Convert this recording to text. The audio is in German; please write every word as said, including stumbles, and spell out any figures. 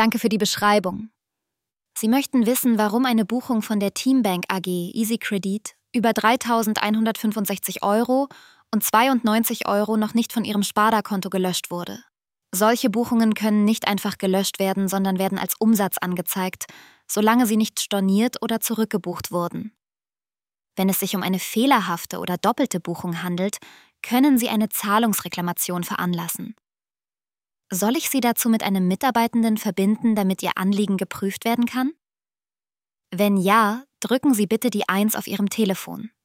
Danke für die Beschreibung. Sie möchten wissen, warum eine Buchung von der Teambank A G EasyCredit über dreitausendeinhundertfünfundsechzig Euro und zweiundneunzig Euro noch nicht von Ihrem Sparda-Konto gelöscht wurde. Solche Buchungen können nicht einfach gelöscht werden, sondern werden als Umsatz angezeigt, solange sie nicht storniert oder zurückgebucht wurden. Wenn es sich um eine fehlerhafte oder doppelte Buchung handelt, können Sie eine Zahlungsreklamation veranlassen. Soll ich Sie dazu mit einem Mitarbeitenden verbinden, damit Ihr Anliegen geprüft werden kann? Wenn ja, drücken Sie bitte die eins auf Ihrem Telefon.